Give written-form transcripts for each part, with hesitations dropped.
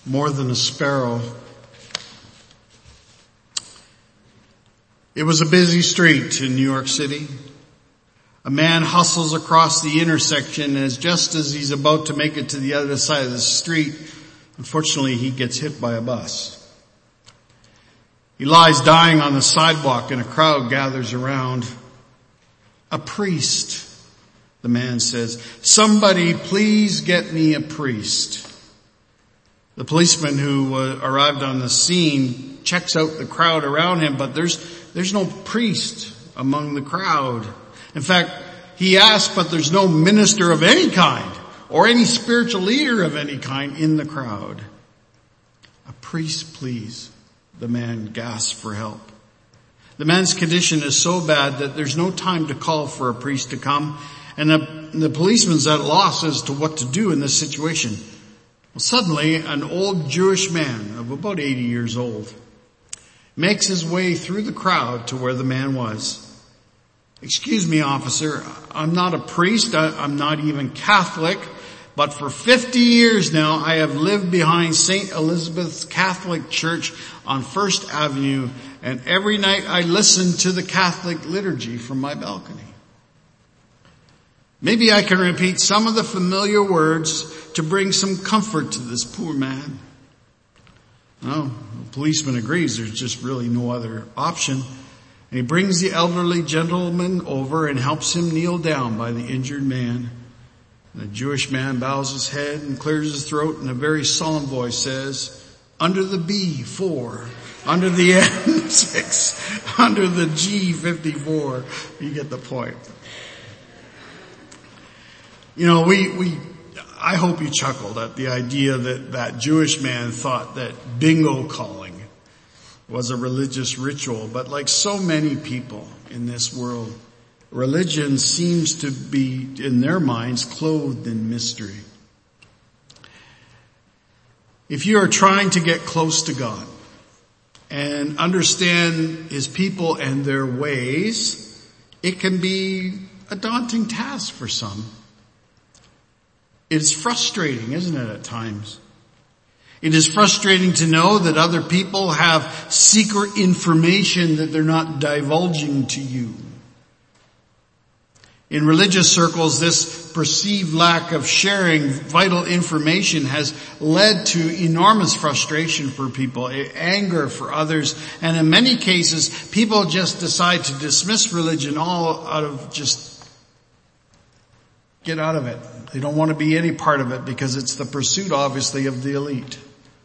more than a sparrow. It was a busy street in New York City. A man hustles across the intersection just as he's about to make it to the other side of the street. Unfortunately, he gets hit by a bus. He lies dying on the sidewalk and a crowd gathers around. A priest, the man says. Somebody please get me a priest. The policeman who arrived on the scene checks out the crowd around him, but there's no priest among the crowd. In fact, he asks, but there's no minister of any kind or any spiritual leader of any kind in the crowd. A priest, please. The man gasps for help. The man's condition is so bad that there's no time to call for a priest to come, and the policeman's at a loss as to what to do in this situation. Well, suddenly, an old Jewish man of about 80 years old makes his way through the crowd to where the man was. Excuse me, officer, I'm not a priest, I'm not even Catholic, but for 50 years now I have lived behind St. Elizabeth's Catholic Church on First Avenue, and every night I listen to the Catholic liturgy from my balcony. Maybe I can repeat some of the familiar words to bring some comfort to this poor man. Well, the policeman agrees there's just really no other option. And he brings the elderly gentleman over and helps him kneel down by the injured man. And the Jewish man bows his head and clears his throat and a very solemn voice says, under the B4, under the N6, under the G54. You get the point. You know, I hope you chuckled at the idea that Jewish man thought that bingo calling was a religious ritual, but like so many people in this world, religion seems to be, in their minds, clothed in mystery. If you are trying to get close to God and understand His people and their ways, it can be a daunting task for some. It's frustrating, isn't it, at times? It is frustrating to know that other people have secret information that they're not divulging to you. In religious circles, this perceived lack of sharing vital information has led to enormous frustration for people, anger for others, and in many cases, people just decide to dismiss religion all out of just get out of it. They don't want to be any part of it because it's the pursuit, obviously, of the elite.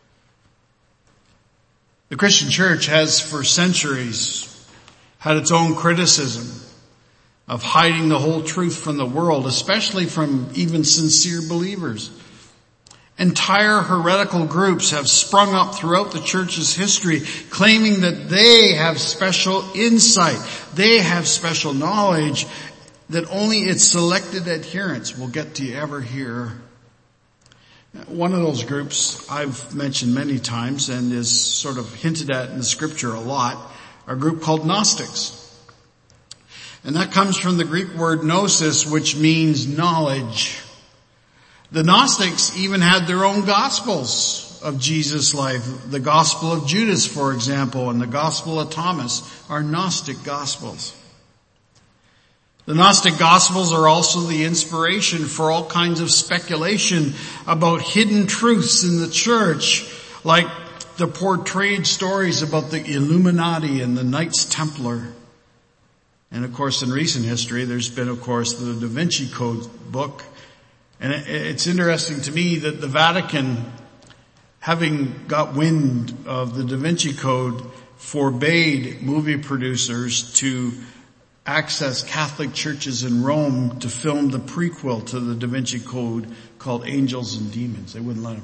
The Christian church has for centuries had its own criticism of hiding the whole truth from the world, especially from even sincere believers. Entire heretical groups have sprung up throughout the church's history, claiming that they have special insight, they have special knowledge that only its selected adherents will get to ever hear. One of those groups I've mentioned many times and is sort of hinted at in the scripture a lot, a group called Gnostics. And that comes from the Greek word gnosis, which means knowledge. The Gnostics even had their own gospels of Jesus' life. The Gospel of Judas, for example, and the Gospel of Thomas are Gnostic gospels. The Gnostic Gospels are also the inspiration for all kinds of speculation about hidden truths in the church, like the portrayed stories about the Illuminati and the Knights Templar. And of course, in recent history, there's been, of course, the Da Vinci Code book. And it's interesting to me that the Vatican, having got wind of the Da Vinci Code, forbade movie producers to access Catholic churches in Rome to film the prequel to the Da Vinci Code called Angels and Demons. They wouldn't let them.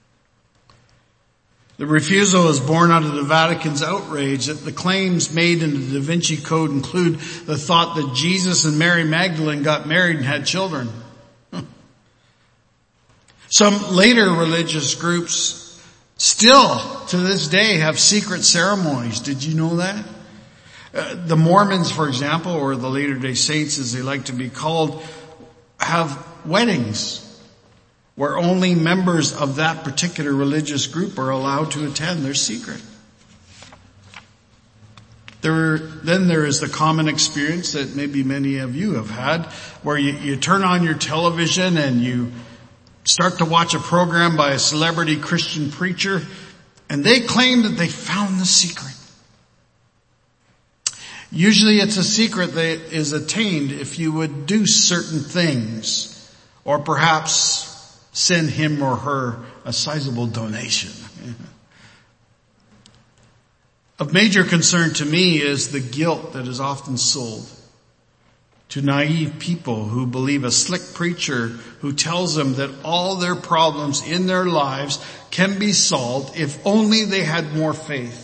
The refusal is born out of the Vatican's outrage that the claims made in the Da Vinci Code include the thought that Jesus and Mary Magdalene got married and had children. Some later religious groups still, to this day, have secret ceremonies. Did you know that? The Mormons, for example, or the Latter-day Saints as they like to be called, have weddings where only members of that particular religious group are allowed to attend. They're secret. Then there is the common experience that maybe many of you have had, where you turn on your television and you start to watch a program by a celebrity Christian preacher, and they claim that they found the secret. Usually it's a secret that is attained if you would do certain things, or perhaps send him or her a sizable donation. Of major concern to me is the guilt that is often sold to naive people who believe a slick preacher who tells them that all their problems in their lives can be solved if only they had more faith.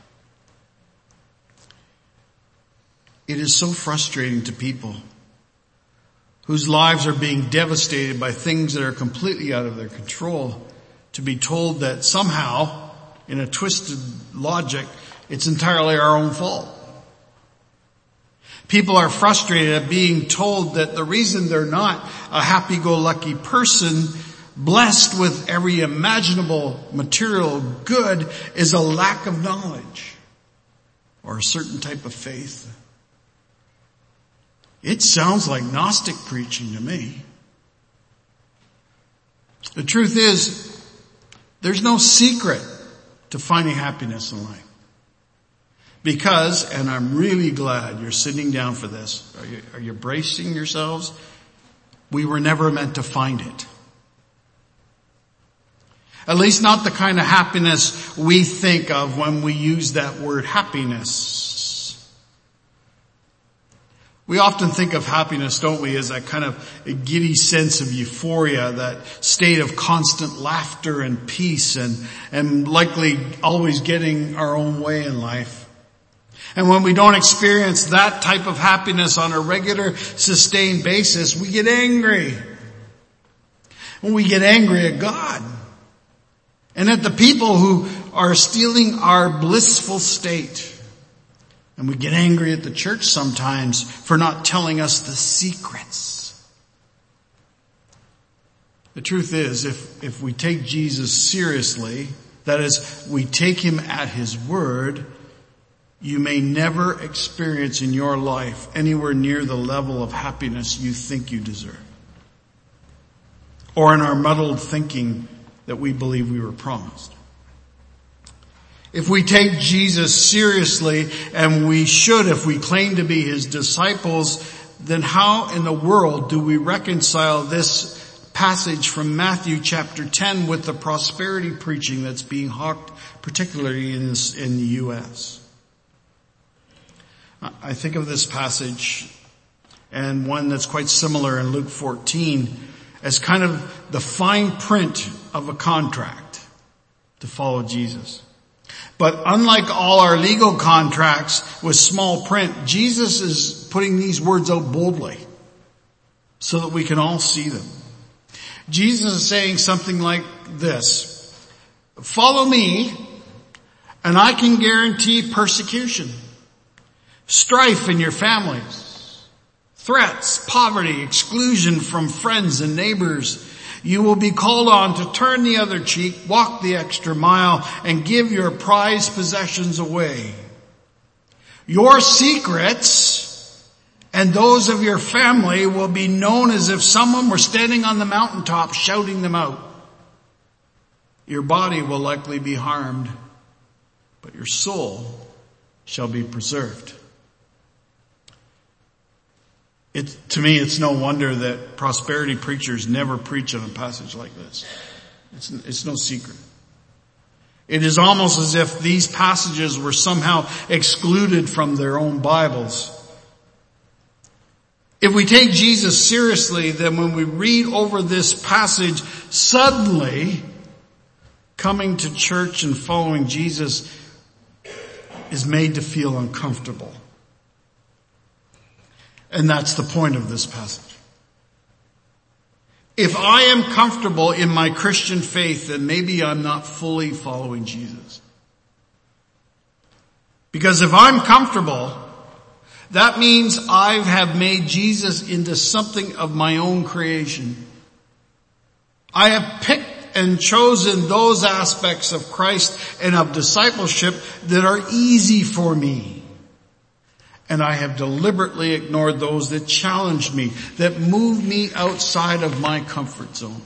It is so frustrating to people whose lives are being devastated by things that are completely out of their control to be told that somehow, in a twisted logic, it's entirely our own fault. People are frustrated at being told that the reason they're not a happy-go-lucky person, blessed with every imaginable material good, is a lack of knowledge or a certain type of faith. It sounds like Gnostic preaching to me. The truth is, there's no secret to finding happiness in life. Because, and I'm really glad you're sitting down for this. Are you bracing yourselves? We were never meant to find it. At least not the kind of happiness we think of when we use that word happiness. We often think of happiness, don't we, as that kind of a giddy sense of euphoria, that state of constant laughter and peace and likely always getting our own way in life. And when we don't experience that type of happiness on a regular, sustained basis, we get angry. When we get angry at God and at the people who are stealing our blissful state. And we get angry at the church sometimes for not telling us the secrets. The truth is, if we take Jesus seriously, that is, we take him at his word, you may never experience in your life anywhere near the level of happiness you think you deserve. Or in our muddled thinking that we believe we were promised. If we take Jesus seriously, and we should if we claim to be his disciples, then how in the world do we reconcile this passage from Matthew chapter 10 with the prosperity preaching that's being hawked, particularly in the U.S.? I think of this passage and one that's quite similar in Luke 14 as kind of the fine print of a contract to follow Jesus. But unlike all our legal contracts with small print, Jesus is putting these words out boldly so that we can all see them. Jesus is saying something like this: follow me and I can guarantee persecution, strife in your families, threats, poverty, exclusion from friends and neighbors. You will be called on to turn the other cheek, walk the extra mile, and give your prized possessions away. Your secrets and those of your family will be known as if someone were standing on the mountaintop shouting them out. Your body will likely be harmed, but your soul shall be preserved. To me, it's no wonder that prosperity preachers never preach on a passage like this. It's no secret. It is almost as if these passages were somehow excluded from their own Bibles. If we take Jesus seriously, then when we read over this passage, suddenly coming to church and following Jesus is made to feel uncomfortable. And that's the point of this passage. If I am comfortable in my Christian faith, then maybe I'm not fully following Jesus. Because if I'm comfortable, that means I have made Jesus into something of my own creation. I have picked and chosen those aspects of Christ and of discipleship that are easy for me. And I have deliberately ignored those that challenge me, that move me outside of my comfort zone.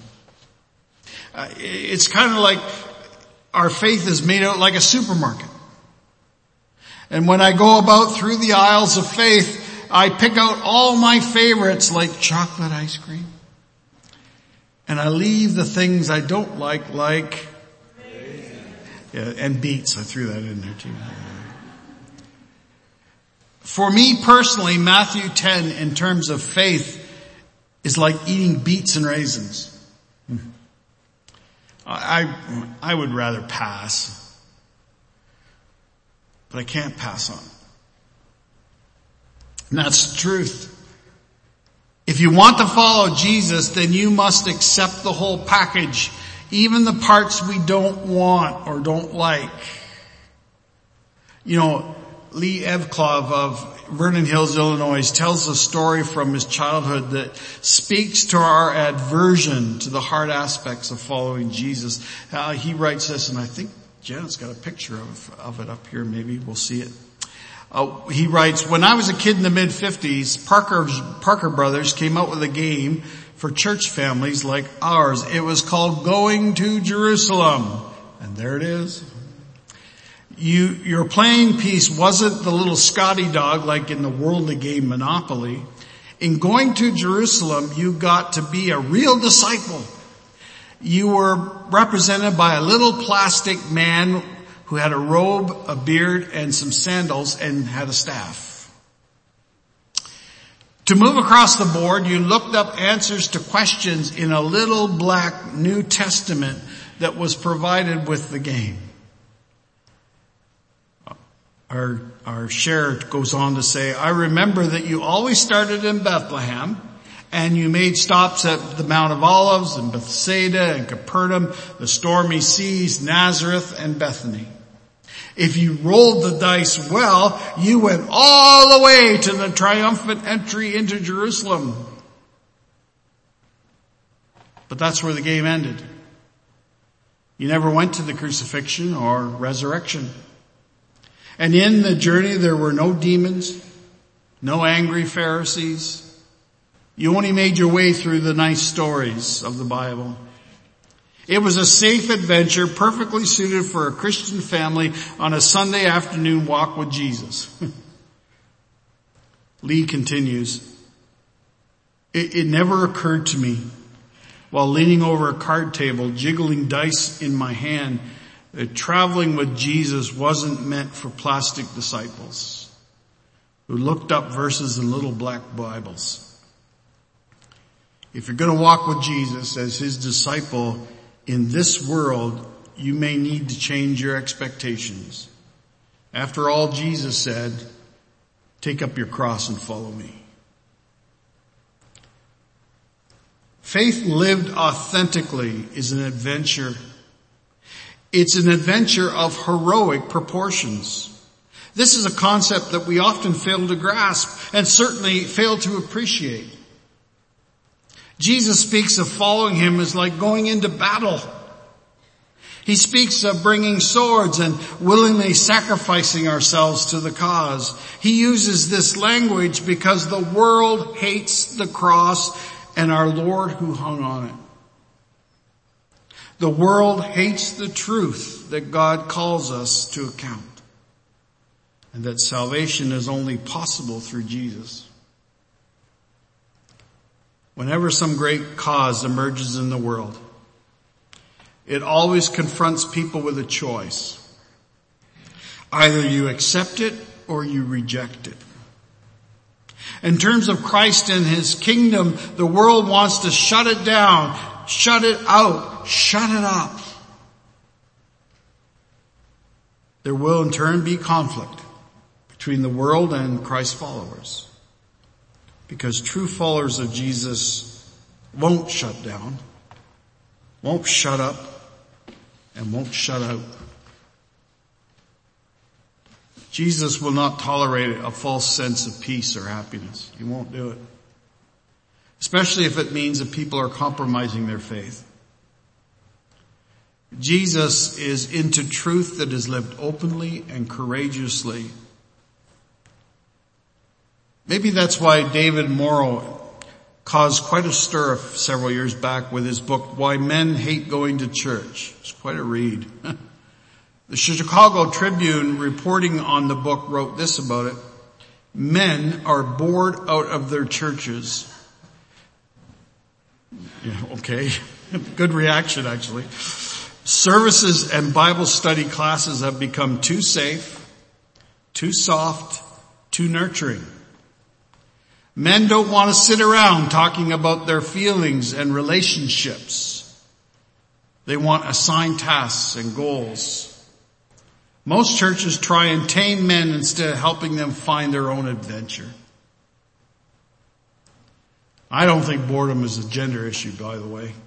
It's kind of like our faith is made out like a supermarket. And when I go about through the aisles of faith, I pick out all my favorites like chocolate ice cream. And I leave the things I don't like and beets. I threw that in there too. For me personally, Matthew 10 in terms of faith is like eating beets and raisins. I would rather pass, but I can't pass on. And that's the truth. If you want to follow Jesus, then you must accept the whole package, even the parts we don't want or don't like. You know, Lee Evklov of Vernon Hills, Illinois, tells a story from his childhood that speaks to our aversion to the hard aspects of following Jesus. He writes this, and I think Janet's got a picture of it up here. Maybe we'll see it. He writes, when I was a kid in the mid-50s, Parker Brothers came out with a game for church families like ours. It was called Going to Jerusalem. And there it is. Your playing piece wasn't the little Scotty dog like in the worldly game Monopoly. In Going to Jerusalem, you got to be a real disciple. You were represented by a little plastic man who had a robe, a beard, and some sandals, and had a staff. To move across the board, you looked up answers to questions in a little black New Testament that was provided with the game. Our share goes on to say, I remember that you always started in Bethlehem, and you made stops at the Mount of Olives and Bethsaida and Capernaum, the stormy seas, Nazareth, and Bethany. If you rolled the dice well, you went all the way to the triumphant entry into Jerusalem. But that's where the game ended. You never went to the crucifixion or resurrection. And in the journey there were no demons, no angry Pharisees. You only made your way through the nice stories of the Bible. It was a safe adventure, perfectly suited for a Christian family on a Sunday afternoon walk with Jesus. Lee continues, it never occurred to me, while leaning over a card table, jiggling dice in my hand, that traveling with Jesus wasn't meant for plastic disciples who looked up verses in little black Bibles. If you're going to walk with Jesus as his disciple in this world, you may need to change your expectations. After all, Jesus said, take up your cross and follow me. Faith lived authentically is an adventure. It's an adventure of heroic proportions. This is a concept that we often fail to grasp and certainly fail to appreciate. Jesus speaks of following him as like going into battle. He speaks of bringing swords and willingly sacrificing ourselves to the cause. He uses this language because the world hates the cross and our Lord who hung on it. The world hates the truth that God calls us to account, and that salvation is only possible through Jesus. Whenever some great cause emerges in the world, it always confronts people with a choice. Either you accept it or you reject it. In terms of Christ and his kingdom, the world wants to shut it down, shut it out, shut it up. There will in turn be conflict between the world and Christ's followers. Because true followers of Jesus won't shut down, won't shut up, and won't shut out. Jesus will not tolerate a false sense of peace or happiness. He won't do it. Especially if it means that people are compromising their faith. Jesus is into truth that is lived openly and courageously. Maybe that's why David Morrow caused quite a stir several years back with his book, Why Men Hate Going to Church. It's quite a read. The Chicago Tribune, reporting on the book, wrote this about it. Men are bored out of their churches. Yeah, okay. Good reaction, actually. Services and Bible study classes have become too safe, too soft, too nurturing. Men don't want to sit around talking about their feelings and relationships. They want assigned tasks and goals. Most churches try and tame men instead of helping them find their own adventure. I don't think boredom is a gender issue, by the way.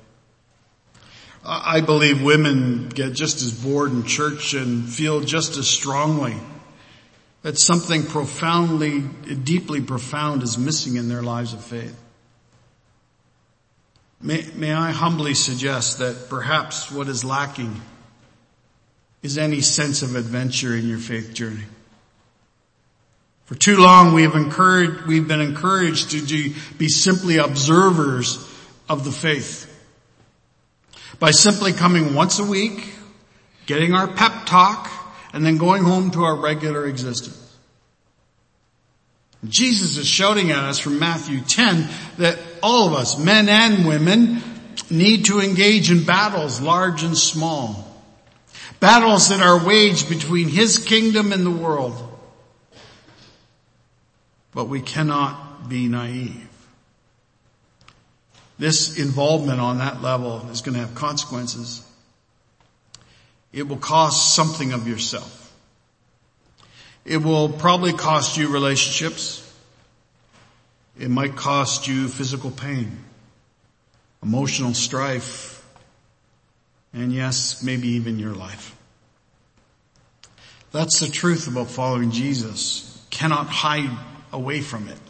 I believe women get just as bored in church and feel just as strongly that something profoundly, deeply profound is missing in their lives of faith. May I humbly suggest that perhaps what is lacking is any sense of adventure in your faith journey. For too long we've been encouraged to be simply observers of the faith. By simply coming once a week, getting our pep talk, and then going home to our regular existence. Jesus is shouting at us from Matthew 10 that all of us, men and women, need to engage in battles large and small. Battles that are waged between His kingdom and the world. But we cannot be naive. This involvement on that level is going to have consequences. It will cost something of yourself. It will probably cost you relationships. It might cost you physical pain, emotional strife, and yes, maybe even your life. That's the truth about following Jesus. Cannot hide away from it.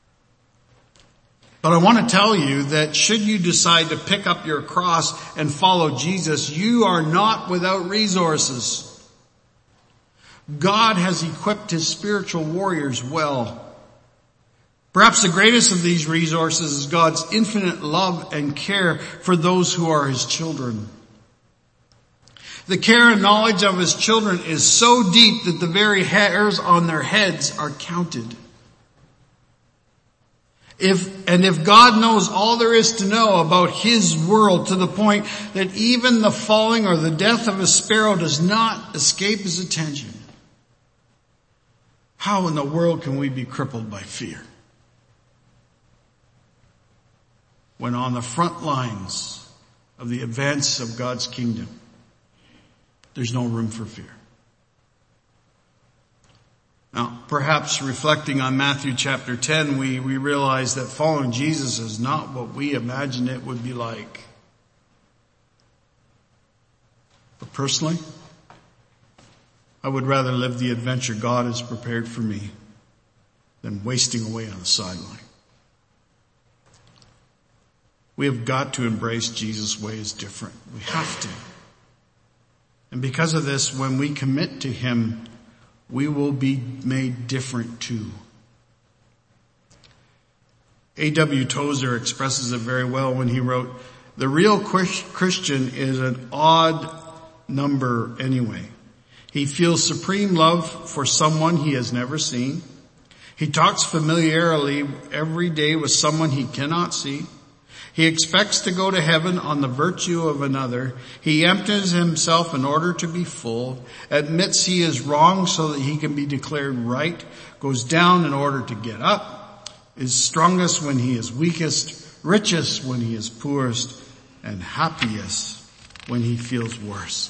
But I want to tell you that should you decide to pick up your cross and follow Jesus, you are not without resources. God has equipped His spiritual warriors well. Perhaps the greatest of these resources is God's infinite love and care for those who are His children. The care and knowledge of His children is so deep that the very hairs on their heads are counted. If God knows all there is to know about His world to the point that even the falling or the death of a sparrow does not escape His attention, how in the world can we be crippled by fear? When on the front lines of the events of God's kingdom, there's no room for fear. Now, perhaps reflecting on Matthew chapter 10, we realize that following Jesus is not what we imagine it would be like. But personally, I would rather live the adventure God has prepared for me than wasting away on the sideline. We have got to embrace Jesus' way as different. We have to. And because of this, when we commit to Him, we will be made different too. A.W. Tozer expresses it very well when he wrote, "The real Christian is an odd number anyway. He feels supreme love for someone he has never seen. He talks familiarly every day with someone he cannot see. He expects to go to heaven on the virtue of another. He empties himself in order to be full, admits he is wrong so that he can be declared right, goes down in order to get up, is strongest when he is weakest, richest when he is poorest, and happiest when he feels worse.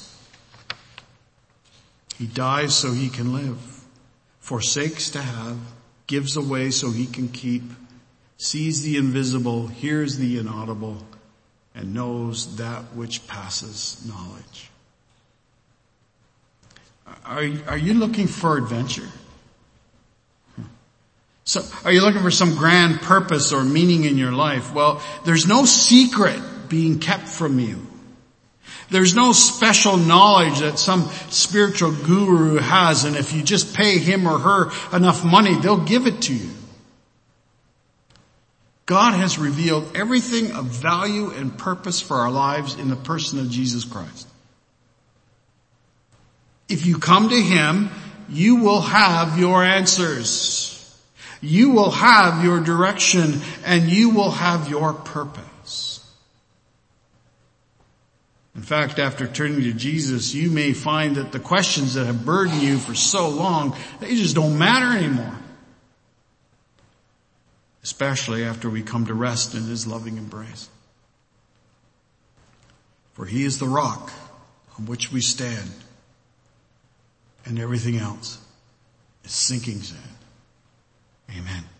He dies so he can live, forsakes to have, gives away so he can keep, sees the invisible, hears the inaudible, and knows that which passes knowledge." Are you looking for adventure? So, are you looking for some grand purpose or meaning in your life? Well, there's no secret being kept from you. There's no special knowledge that some spiritual guru has, and if you just pay him or her enough money, they'll give it to you. God has revealed everything of value and purpose for our lives in the person of Jesus Christ. If you come to him, you will have your answers. You will have your direction, and you will have your purpose. In fact, after turning to Jesus, you may find that the questions that have burdened you for so long, they just don't matter anymore. Especially after we come to rest in his loving embrace. For he is the rock on which we stand, and everything else is sinking sand. Amen.